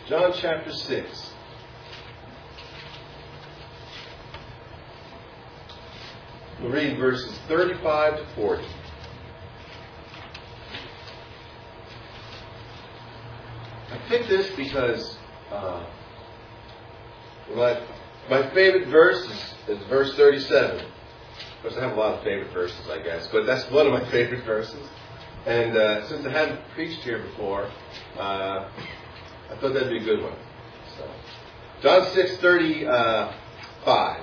John chapter 6. We'll read verses 35 to 40. I picked this because my favorite verse is verse 37. Of course, I have a lot of favorite verses, I guess, but that's one of my favorite verses. And since I hadn't preached here before, I thought that'd be a good one. So, John 6:35.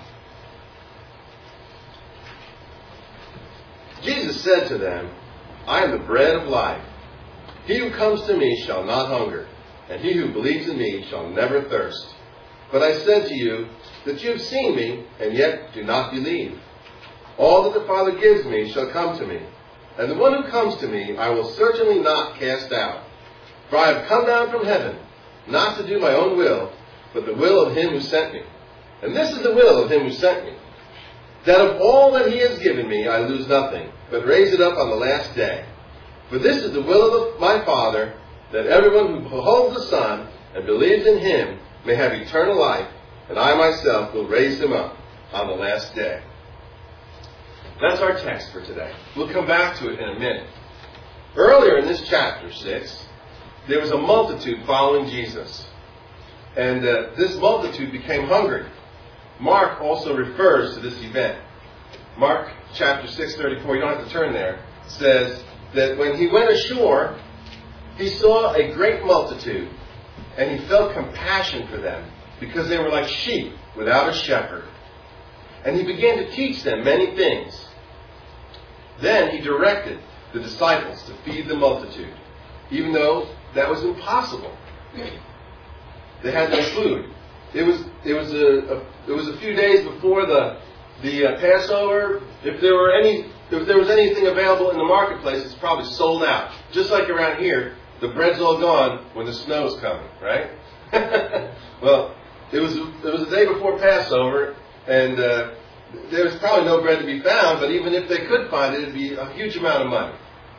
Jesus said to them, I am the bread of life. He who comes to me shall not hunger, and he who believes in me shall never thirst. But I said to you that you have seen me, and yet do not believe. All that the Father gives me shall come to me, and the one who comes to me I will certainly not cast out. For I have come down from heaven, not to do my own will, but the will of him who sent me. And this is the will of him who sent me, that of all that he has given me I lose nothing, but raise it up on the last day. For this is the will of my Father, that everyone who beholds the Son and believes in him may have eternal life, and I myself will raise him up on the last day. That's our text for today. We'll come back to it in a minute. Earlier in this chapter 6, there was a multitude following Jesus. And this multitude became hungry. Mark also refers to this event. Mark chapter 6:34, you don't have to turn there, says that when he went ashore, he saw a great multitude, and he felt compassion for them because they were like sheep without a shepherd. And he began to teach them many things. Then he directed the disciples to feed the multitude, even though that was impossible. They had no food. It was a few days before the Passover. If there was anything available in the marketplace, it's probably sold out. Just like around here, the bread's all gone when the snow's coming, right? Well, it was the day before Passover, and there was probably no bread to be found. But even if they could find it, it'd be a huge amount of money.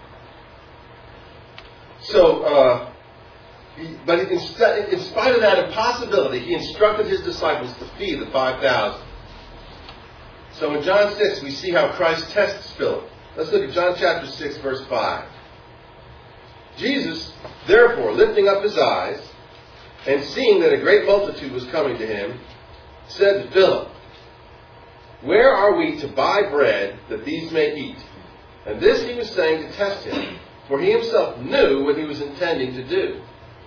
So. But in spite of that impossibility, he instructed his disciples to feed the 5,000. So in John 6, we see how Christ tests Philip. Let's look at John chapter 6, verse 5. Jesus, therefore, lifting up his eyes, and seeing that a great multitude was coming to him, said to Philip, Where are we to buy bread that these may eat? And this he was saying to test him, for he himself knew what he was intending to do.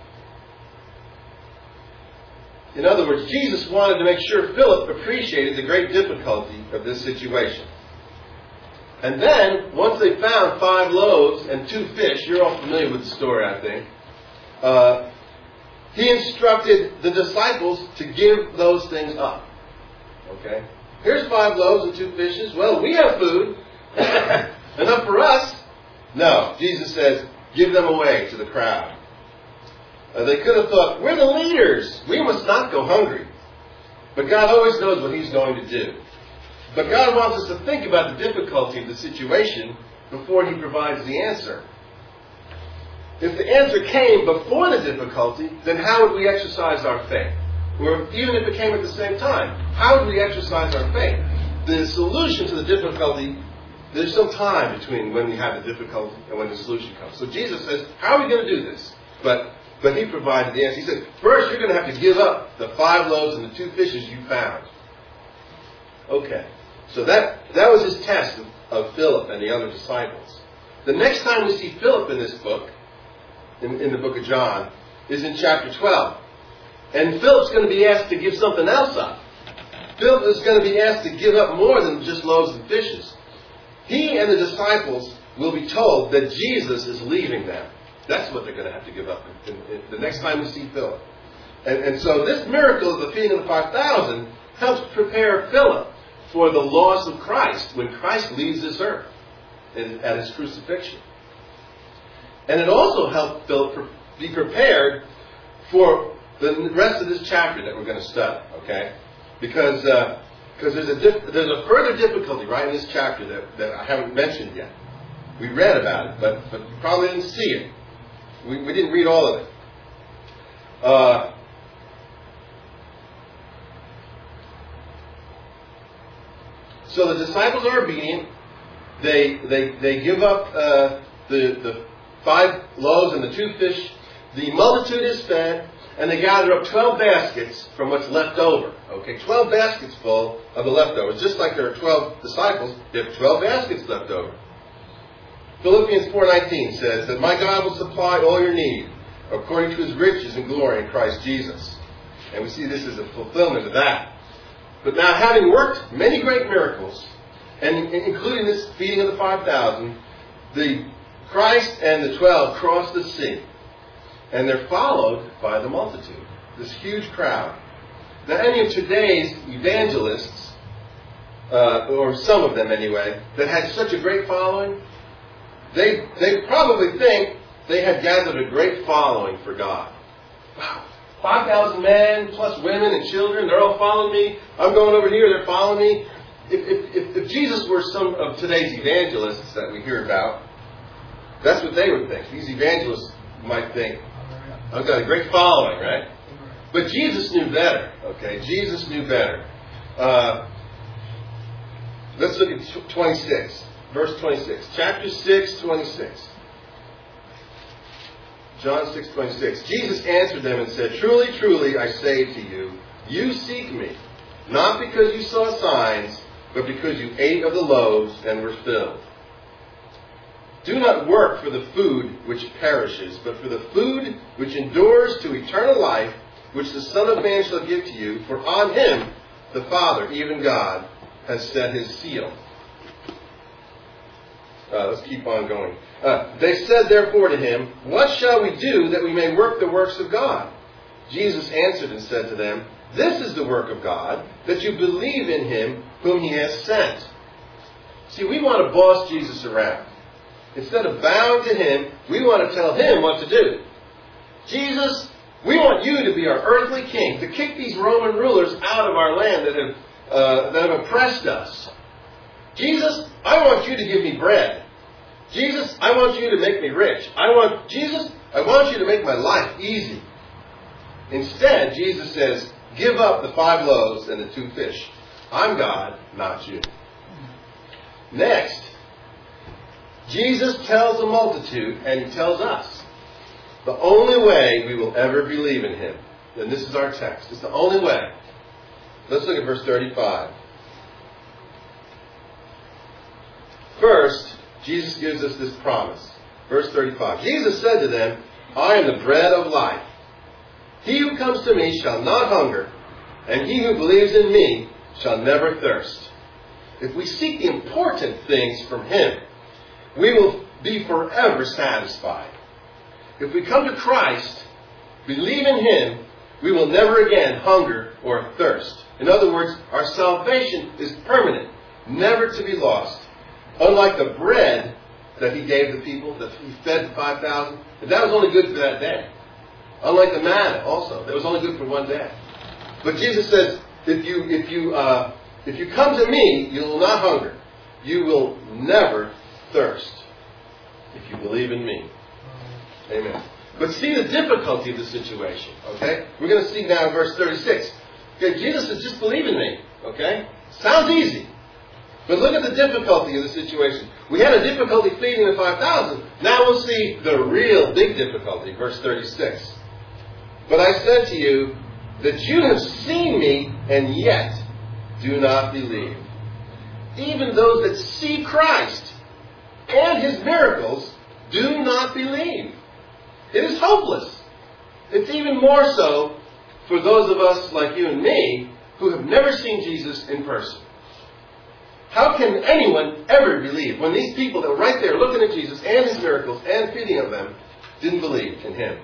In other words, Jesus wanted to make sure Philip appreciated the great difficulty of this situation. And then, once they found 5 loaves and 2 fish, you're all familiar with the story, I think, he instructed the disciples to give those things up. Okay? Here's 5 loaves and 2 fishes. Well, we have food. Enough for us. No, Jesus says, give them away to the crowd. They could have thought, we're the leaders. We must not go hungry. But God always knows what he's going to do. But God wants us to think about the difficulty of the situation before he provides the answer. If the answer came before the difficulty, then how would we exercise our faith? Or even if it came at the same time, how would we exercise our faith? The solution to the difficulty, there's some time between when we have the difficulty and when the solution comes. So Jesus says, how are we going to do this? But he provided the answer. He said, first you're going to have to give up the 5 loaves and the 2 fishes you found. Okay. So that was his test of Philip and the other disciples. The next time we see Philip in this book, in the book of John, is in chapter 12. And Philip's going to be asked to give something else up. Philip is going to be asked to give up more than just loaves and fishes. He and the disciples will be told that Jesus is leaving them. That's what they're going to have to give up the next time we see Philip. And so this miracle of the feeding of the 5,000 helps prepare Philip for the loss of Christ when Christ leaves this earth at his crucifixion. And it also helped Philip be prepared for the rest of this chapter that we're going to study, okay? Because there's a further difficulty right in this chapter that I haven't mentioned yet. We read about it, but you probably didn't see it. We didn't read all of it. So the disciples are obedient. They give up the 5 loaves and the 2 fish. The multitude is fed, and they gather up 12 baskets from what's left over. Okay, 12 baskets full of the leftovers. Just like there are 12 disciples, they have 12 baskets left over. Philippians 4:19 says that my God will supply all your need according to his riches and glory in Christ Jesus. And we see this as a fulfillment of that. But now, having worked many great miracles, and including this feeding of the 5,000, the Christ and the 12 cross the sea. And they're followed by the multitude, this huge crowd. Now, any of today's evangelists, or some of them anyway, that had such a great following, they probably think they had gathered a great following for God. Wow, 5,000 men, plus women and children, they're all following me. I'm going over here, they're following me. If Jesus were some of today's evangelists that we hear about, that's what they would think. These evangelists might think, I've got a great following, right? But Jesus knew better, okay? Jesus knew better. Let's look at 26, verse 26. Chapter 6, 26. John 6:26. Jesus answered them and said, truly, truly, I say to you, you seek me, not because you saw signs, but because you ate of the loaves and were filled. Do not work for the food which perishes, but for the food which endures to eternal life, which the Son of Man shall give to you, for on him the Father, even God, has set his seal. Let's keep on going. They said therefore to him, what shall we do that we may work the works of God? Jesus answered and said to them, this is the work of God, that you believe in him whom he has sent. See, we want to boss Jesus around. Instead of bowing to him, we want to tell him what to do. Jesus, we want you to be our earthly king, to kick these Roman rulers out of our land that have oppressed us. Jesus, I want you to give me bread. Jesus, I want you to make me rich. Jesus, I want you to make my life easy. Instead, Jesus says, give up the 5 loaves and the 2 fish. I'm God, not you. Next, Jesus tells the multitude, and he tells us, the only way we will ever believe in him. And this is our text. It's the only way. Let's look at verse 35. First, Jesus gives us this promise. Verse 35. Jesus said to them, I am the bread of life. He who comes to me shall not hunger, and he who believes in me shall never thirst. If we seek the important things from him, we will be forever satisfied. If we come to Christ, believe in him, we will never again hunger or thirst. In other words, our salvation is permanent, never to be lost. Unlike the bread that he gave the people, that he fed the 5,000, that was only good for that day. Unlike the manna also, that was only good for one day. But Jesus says, if you come to me, you will not hunger. You will never thirst if you believe in me. Amen. But see the difficulty of the situation. Okay? We're going to see now in verse 36. Okay, Jesus says, just believe in me. Okay? Sounds easy. But look at the difficulty of the situation. We had a difficulty feeding the 5,000. Now we'll see the real big difficulty. Verse 36. But I said to you that you have seen me and yet do not believe. Even those that see Christ and his miracles do not believe. It is hopeless. It's even more so for those of us like you and me who have never seen Jesus in person. How can anyone ever believe when these people that were right there looking at Jesus and his miracles and feeding of them didn't believe in him?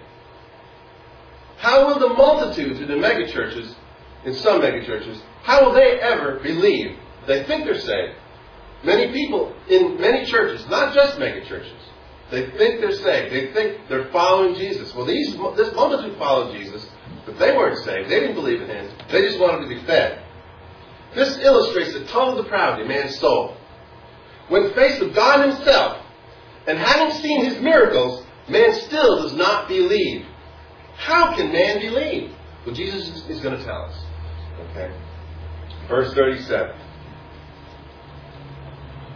How will the multitudes in the megachurches, in some megachurches, how will they ever believe? They think they're saved. Many people in many churches, not just megachurches, they think they're saved. They think they're following Jesus. Well, this multitude followed Jesus, but they weren't saved. They didn't believe in him. They just wanted to be fed. This illustrates the total depravity of man's soul. When faced with God himself, and having seen his miracles, man still does not believe. How can man believe? Well, Jesus is going to tell us. Okay. Verse 37.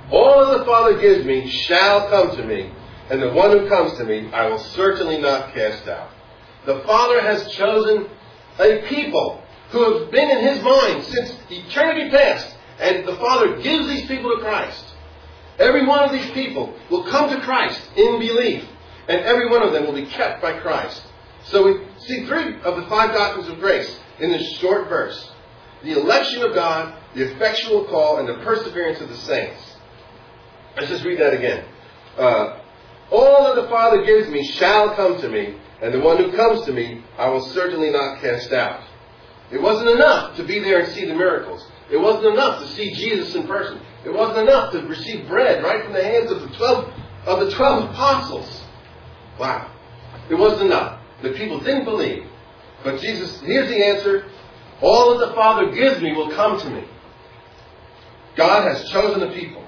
All that the Father gives me shall come to me, and the one who comes to me I will certainly not cast out. The Father has chosen a people who have been in His mind since eternity past, and the Father gives these people to Christ. Every one of these people will come to Christ in belief, and every one of them will be kept by Christ. So we see 3 of the 5 doctrines of grace in this short verse. The election of God, the effectual call, and the perseverance of the saints. Let's just read that again. All that the Father gives me shall come to me, and the one who comes to me I will certainly not cast out. It wasn't enough to be there and see the miracles. It wasn't enough to see Jesus in person. It wasn't enough to receive bread right from the hands of the 12 apostles. Wow. It wasn't enough. The people didn't believe. But Jesus, here's the answer. All that the Father gives me will come to me. God has chosen a people.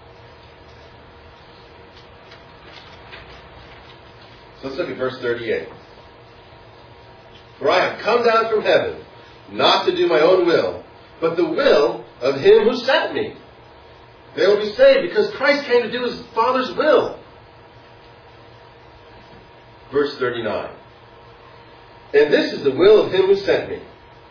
So let's look at verse 38. For I have come down from heaven, not to do my own will, but the will of Him who sent me. They will be saved because Christ came to do His Father's will. Verse 39. And this is the will of Him who sent me,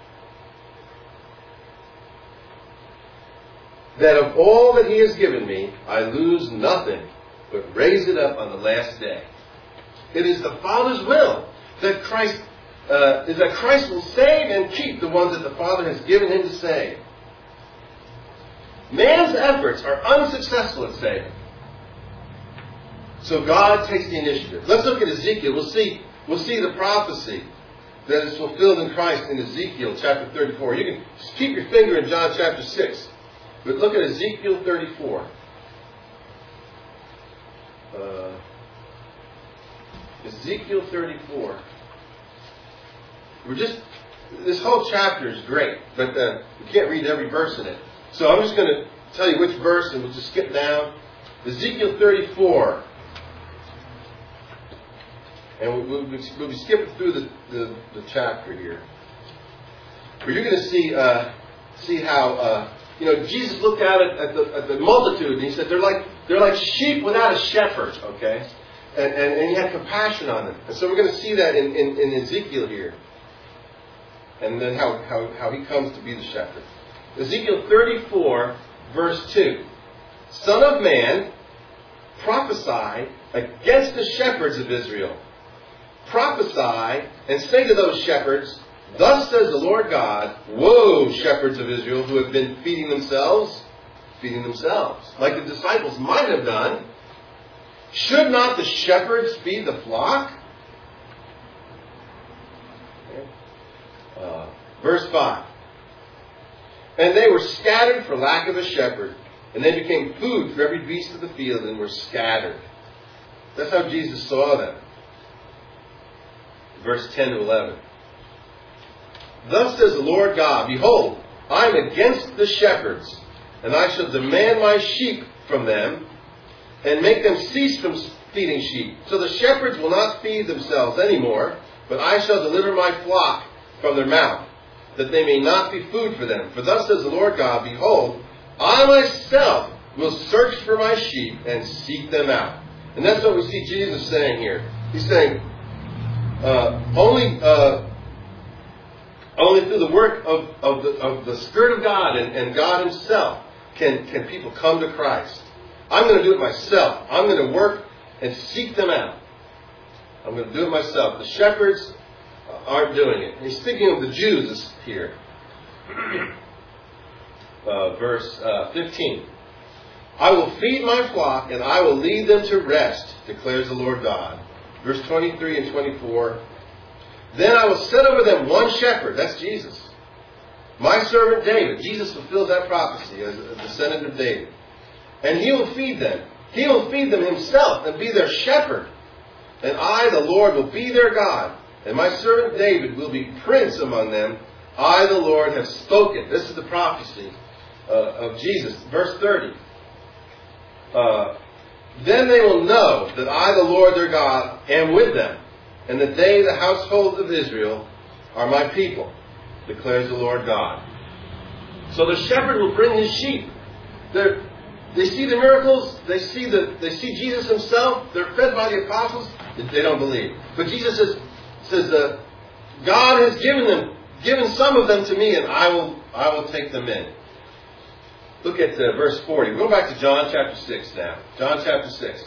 that of all that He has given me, I lose nothing, but raise it up on the last day. It is the Father's will that Christ will save and keep the ones that the Father has given Him to save. Man's efforts are unsuccessful at saving. So God takes the initiative. Let's look at Ezekiel. We'll see the prophecy that is fulfilled in Christ in Ezekiel chapter 34. You can just keep your finger in John chapter 6. But look at Ezekiel 34. Ezekiel 34. This whole chapter is great, but we can't read every verse in it. So I'm just going to tell you which verse, and we'll just skip down. Ezekiel 34. And we'll be skipping through the chapter here. But you're going to see how Jesus looked out at the multitude, and He said they're like sheep without a shepherd. Okay, and He had compassion on them. And so we're going to see that in Ezekiel here, and then how He comes to be the shepherd. Ezekiel 34, verse 2. Son of man, prophesy against the shepherds of Israel. Prophesy and say to those shepherds, thus says the Lord God, woe, shepherds of Israel, who have been feeding themselves, like the disciples might have done. Should not the shepherds feed the flock? Verse 5. And they were scattered for lack of a shepherd, and they became food for every beast of the field, and were scattered. That's how Jesus saw them. Verse 10 to 11. Thus says the Lord God, behold, I am against the shepherds, and I shall demand my sheep from them, and make them cease from feeding sheep. So the shepherds will not feed themselves anymore, but I shall deliver my flock from their mouth, that they may not be food for them. For thus says the Lord God, behold, I myself will search for my sheep and seek them out. And that's what we see Jesus saying here. He's saying, only through the work of the Spirit of God and God Himself can people come to Christ. I'm going to do it myself. I'm going to work and seek them out. I'm going to do it myself. The shepherds aren't doing it. He's speaking of the Jews here. Verse 15. I will feed my flock and I will lead them to rest, declares the Lord God. Verse 23 and 24. Then I will set over them one shepherd. That's Jesus. My servant David. Jesus fulfills that prophecy as a descendant of David. And He will feed them. He will feed them Himself and be their shepherd. And I, the Lord, will be their God. And my servant David will be prince among them. I, the Lord, have spoken. This is the prophecy of Jesus. Verse 30. Then they will know that I, the Lord their God, am with them, and that they, the household of Israel, are my people, declares the Lord God. So the shepherd will bring his sheep. They see the miracles. They see Jesus himself. They're fed by the apostles. They don't believe. But Jesus says God has given some of them to me, and I will take them in. Look at verse 40. We'll go back to John chapter 6 now. John chapter 6.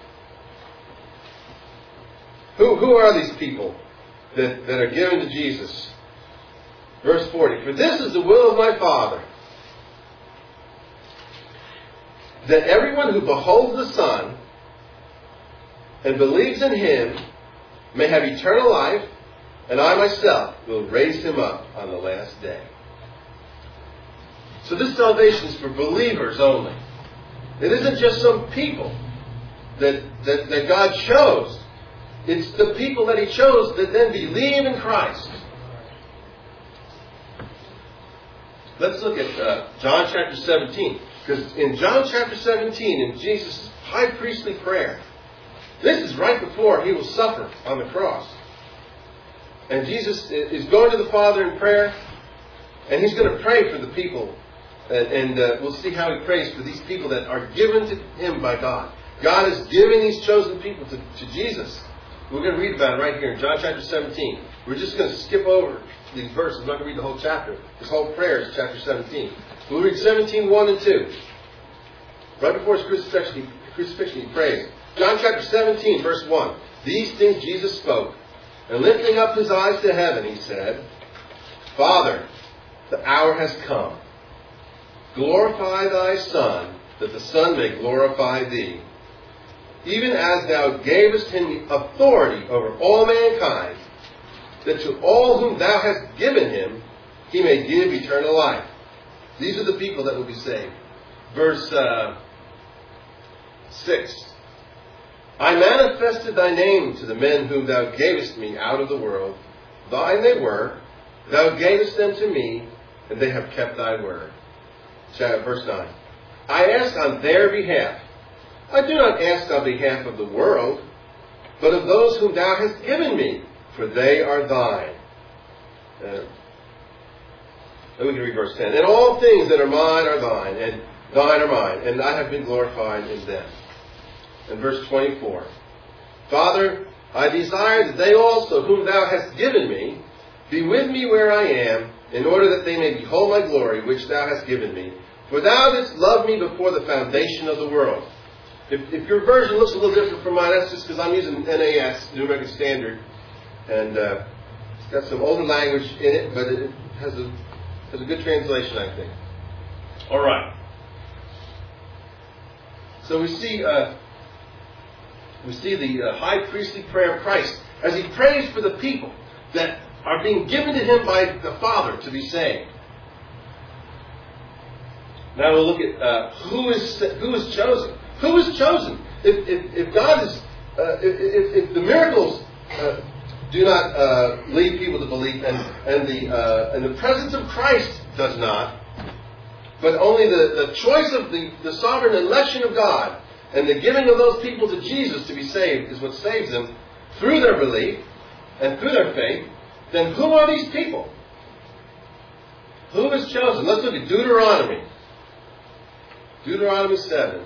Who are these people that are given to Jesus? Verse 40. For this is the will of my Father, that everyone who beholds the Son and believes in him may have eternal life, and I myself will raise him up on the last day. So this salvation is for believers only. It isn't just some people that God chose. It's the people that he chose that then believe in Christ. Let's look at John chapter 17. Because in John chapter 17, in Jesus' high priestly prayer, this is right before he will suffer on the cross. And Jesus is going to the Father in prayer, and he's going to pray for the people. And we'll see how he prays for these people that are given to him by God. God is giving these chosen people to Jesus. We're going to read about it right here in John chapter 17. We're just going to skip over these verses. I'm not going to read the whole chapter. This whole prayer is chapter 17. We'll read 17, 1 and 2. Right before his crucifixion, he prays. John chapter 17, verse 1. These things Jesus spoke, and lifting up his eyes to heaven, he said, Father, the hour has come. Glorify thy Son, that the Son may glorify thee. Even as thou gavest him authority over all mankind, that to all whom thou hast given him, he may give eternal life. These are the people that will be saved. Verse 6. I manifested thy name to the men whom thou gavest me out of the world. Thine they were. Thou gavest them to me, and they have kept thy word. Verse 9. I ask on their behalf. I do not ask on behalf of the world, but of those whom thou hast given me, for they are thine. Then we can read verse 10. And all things that are mine are thine, and thine are mine, and I have been glorified in them. And verse 24. Father, I desire that they also, whom thou hast given me, be with me where I am, in order that they may behold my glory, which thou hast given me. For thou didst love me before the foundation of the world. If your version looks a little different from mine, that's just because I'm using NAS, New American Standard. And it's got some older language in it, but it has a good translation, I think. All right. So we see the high priestly prayer of Christ as he prays for the people that are being given to him by the Father to be saved. Now we'll look at who is chosen. Who is chosen? If God is, if the miracles do not lead people to believe, and the presence of Christ does not, but only the choice of the sovereign election of God and the giving of those people to Jesus to be saved is what saves them through their belief and through their faith, then who are these people? Who is chosen? Let's look at Deuteronomy. Deuteronomy 7.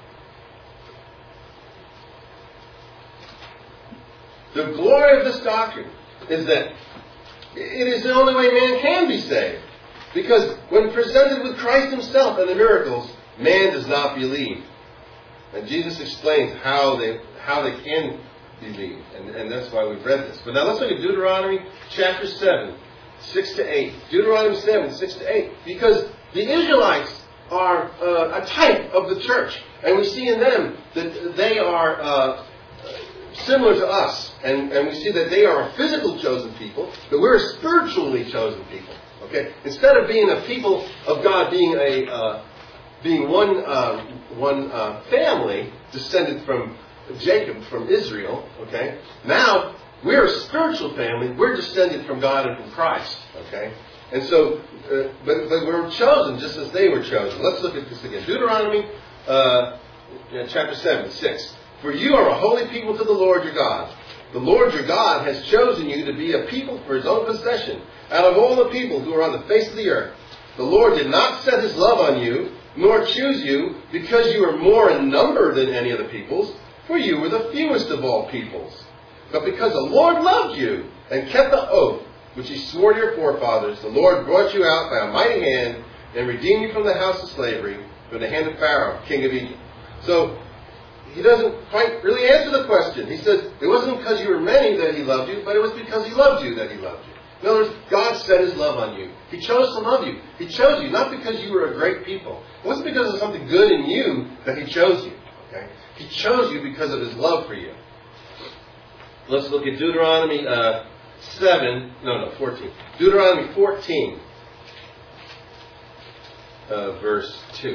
The glory of this doctrine is that it is the only way man can be saved. Because when presented with Christ himself and the miracles, man does not believe. And Jesus explains how they can believe. And that's why we've read this. But now let's look at Deuteronomy chapter 7, 6 to 8. Deuteronomy 7, 6 to 8. Because the Israelites are a type of the church. And we see in them that they are similar to us. And we see that they are a physical chosen people, but we're a spiritually chosen people. Okay? Instead of being a people of God, being one family descended from Jacob, from Israel, okay? Now, we're a spiritual family. We're descended from God and from Christ, okay? And so, but we're chosen just as they were chosen. Let's look at this again. Deuteronomy chapter 7, 6. For you are a holy people to the Lord your God. The Lord your God has chosen you to be a people for his own possession out of all the people who are on the face of the earth. The Lord did not set his love on you, nor choose you because you are more in number than any of the peoples, for you were the fewest of all peoples. But because the Lord loved you and kept the oath which he swore to your forefathers, the Lord brought you out by a mighty hand and redeemed you from the house of slavery, from the hand of Pharaoh, king of Egypt. So, he doesn't quite really answer the question. He says, it wasn't because you were many that he loved you, but it was because he loved you that he loved you. In other words, God set his love on you. He chose to love you. He chose you not because you were a great people. It wasn't because of something good in you that he chose you. Okay? He chose you because of his love for you. Let's look at Deuteronomy 14. Deuteronomy 14, verse 2.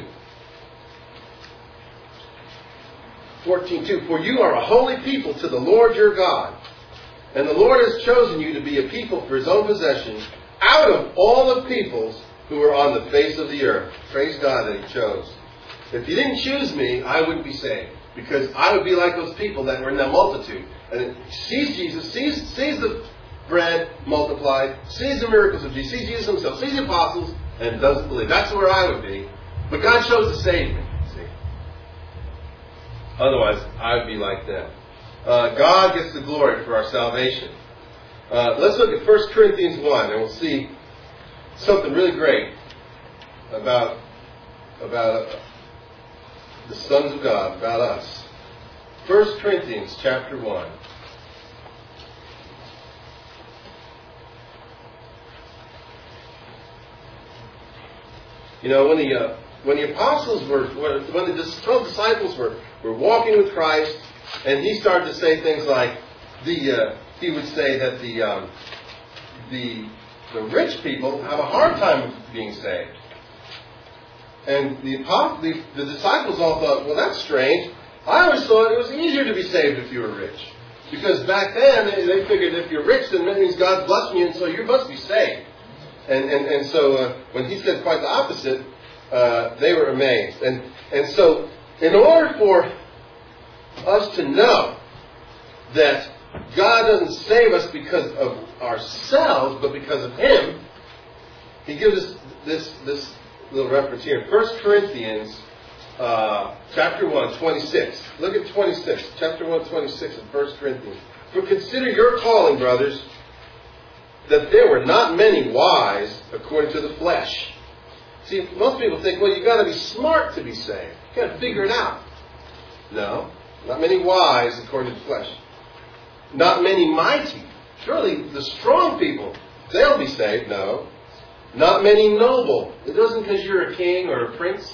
14:2. For you are a holy people to the Lord your God, and the Lord has chosen you to be a people for his own possession out of all the peoples who are on the face of the earth. Praise God that he chose. If you didn't choose me, I wouldn't be saved, because I would be like those people that were in that multitude. And sees Jesus, sees the bread multiplied, sees the miracles of Jesus, sees Jesus himself, sees the apostles, and doesn't believe. That's where I would be. But God chose to save me. Otherwise, I would be like them. God gets the glory for our salvation. Let's look at 1 Corinthians 1, and we'll see something really great about the sons of God, about us. 1 Corinthians chapter 1. You know, when the apostles when the 12 disciples were walking with Christ, and he started to say things like he would say that the rich people have a hard time being saved, and the disciples all thought, well, that's strange. I always thought it was easier to be saved if you were rich, because back then they figured if you're rich, then that means God's blessing you, and so you must be saved. And so when he said quite the opposite, they were amazed. And so in order for us to know that God doesn't save us because of ourselves, but because of him, he gives us this little reference here. 1 Corinthians chapter 1, 26. Look at 26. Chapter 1, 26 of 1 Corinthians. For consider your calling, brothers, that there were not many wise according to the flesh. See, most people think, well, you've got to be smart to be saved. You've got to figure it out. No, not many wise according to the flesh. Not many mighty. Surely the strong people, they'll be saved. No. Not many noble. It doesn't because you're a king or a prince.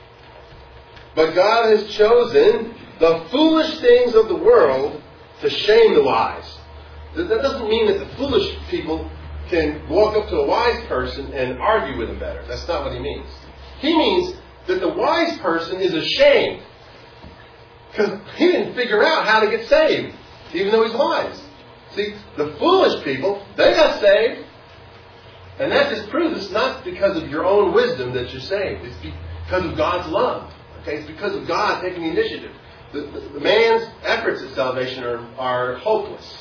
But God has chosen the foolish things of the world to shame the wise. That doesn't mean that the foolish people can walk up to a wise person and argue with him better. That's not what he means. He means that the wise person is ashamed because he didn't figure out how to get saved, even though he's wise. See, the foolish people, they got saved. And that just proves it's not because of your own wisdom that you're saved. It's because of God's love. Okay, it's because of God taking the initiative. The man's efforts at salvation are hopeless.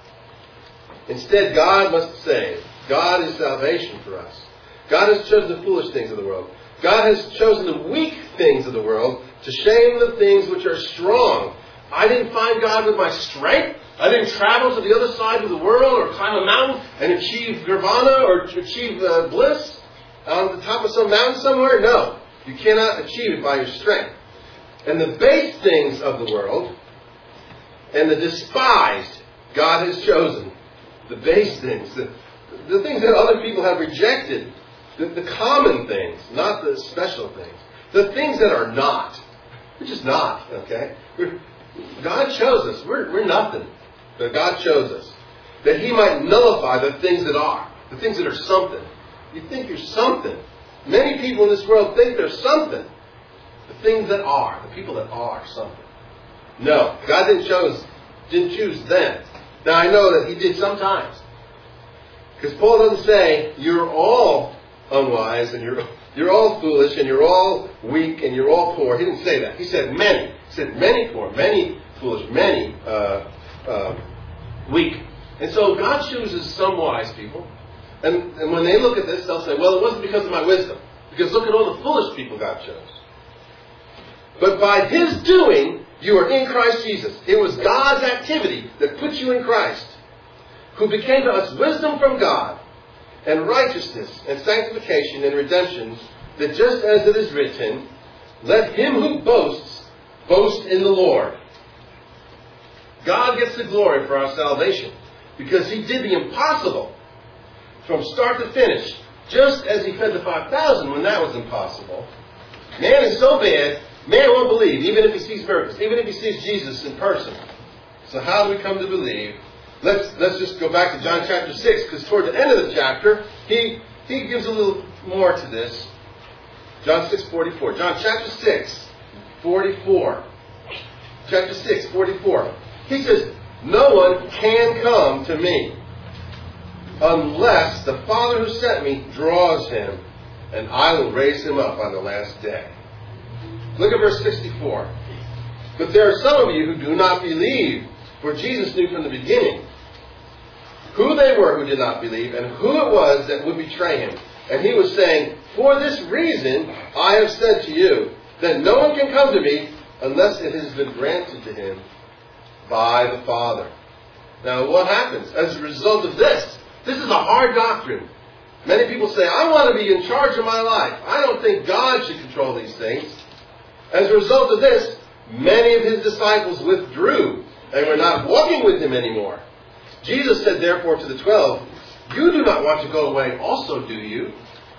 Instead, God must save. God is salvation for us. God has chosen the foolish things of the world. God has chosen the weak things of the world to shame the things which are strong. I didn't find God with my strength. I didn't travel to the other side of the world or climb a mountain and achieve nirvana or achieve bliss on the top of some mountain somewhere. No, you cannot achieve it by your strength. And the base things of the world and the despised God has chosen. The base things, the things that other people have rejected, the common things, not the special things. The things that are not. We're just not, okay? God chose us. We're nothing. But God chose us. That he might nullify the things that are. The things that are something. You think you're something. Many people in this world think they're something. The things that are. The people that are something. No. God didn't choose them. Now, I know that he did sometimes. Because Paul doesn't say, you're all unwise, and you're all foolish, and you're all weak, and you're all poor. He didn't say that. He said many. He said many poor, many foolish, many weak. And so God chooses some wise people. And when they look at this, they'll say, well, it wasn't because of my wisdom. Because look at all the foolish people God chose. But by His doing, you are in Christ Jesus. It was God's activity that put you in Christ, who became to us wisdom from God, and righteousness, and sanctification, and redemption, that just as it is written, let him who boasts, boast in the Lord. God gets the glory for our salvation, because He did the impossible from start to finish, just as He fed the 5,000 when that was impossible. Man is so bad, man won't believe, even if he sees miracles, even if he sees Jesus in person. So how do we come to believe? Let's just go back to John chapter 6, because toward the end of the chapter, he gives a little more to this. John 6:44. John chapter 6, 44. Chapter 6, 44. He says, no one can come to me unless the Father who sent me draws him, and I will raise him up on the last day. Look at verse 64. But there are some of you who do not believe, for Jesus knew from the beginning who they were who did not believe, and who it was that would betray him. And He was saying, for this reason I have said to you, that no one can come to me unless it has been granted to him by the Father. Now what happens as a result of this? This is a hard doctrine. Many people say, I want to be in charge of my life. I don't think God should control these things. As a result of this, many of His disciples withdrew and were not walking with Him anymore. Jesus said therefore to the 12, you do not want to go away also, do you?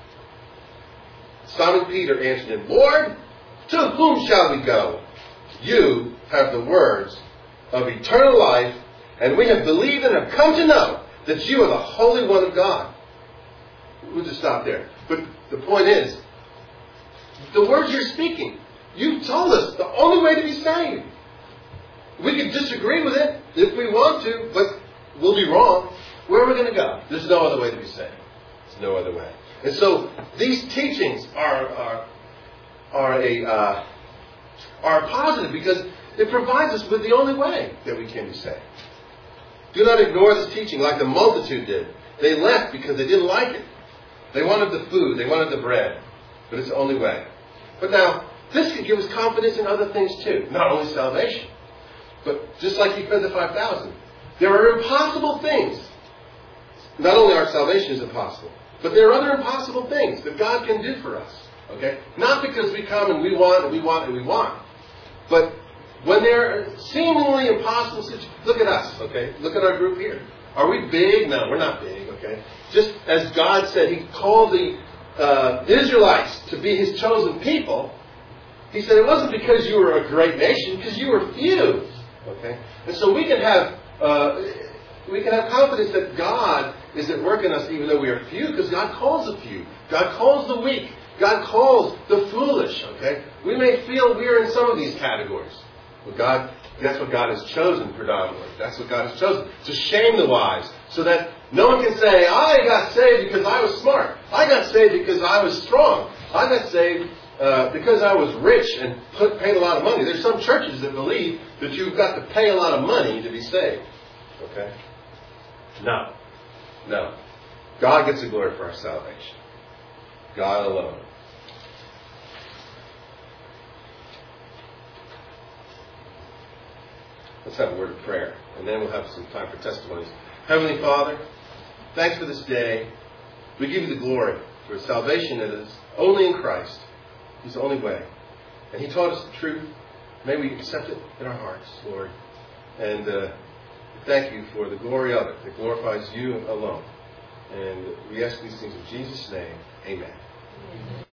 Simon Peter answered him, Lord, to whom shall we go? You have the words of eternal life, and we have believed and have come to know that you are the Holy One of God. We'll just stop there. But the point is, the words you're speaking, you told us the only way to be saved. We can disagree with it if we want to, but we'll be wrong. Where are we going to go? There's no other way to be saved. There's no other way. And so these teachings are positive because it provides us with the only way that we can be saved. Do not ignore this teaching like the multitude did. They left because they didn't like it. They wanted the food. They wanted the bread. But it's the only way. But now, this could give us confidence in other things too. Not only salvation. But just like He fed the 5,000. There are impossible things. Not only our salvation is impossible, but there are other impossible things that God can do for us. Okay? Not because we come and we want and we want and we want. But when there are seemingly impossible situations, look at us, okay? Look at our group here. Are we big? No, we're not big, okay? Just as God said He called the Israelites to be His chosen people, He said it wasn't because you were a great nation, because you were few, okay? And so we can have confidence that God is at work in us even though we are few, because God calls the few. God calls the weak. God calls the foolish, okay? We may feel we're in some of these categories. But that's what God has chosen predominantly. That's what God has chosen. To shame the wise. So that no one can say, I got saved because I was smart. I got saved because I was strong. I got saved because I was rich and paid a lot of money. There's some churches that believe that you've got to pay a lot of money to be saved. Okay? No. God gets the glory for our salvation. God alone. Let's have a word of prayer, and then we'll have some time for testimonies. Heavenly Father, thanks for this day. We give you the glory for salvation that is only in Christ. He's the only way. And He taught us the truth. May we accept it in our hearts, Lord. And thank you for the glory of it that glorifies you alone. And we ask these things in Jesus' name. Amen.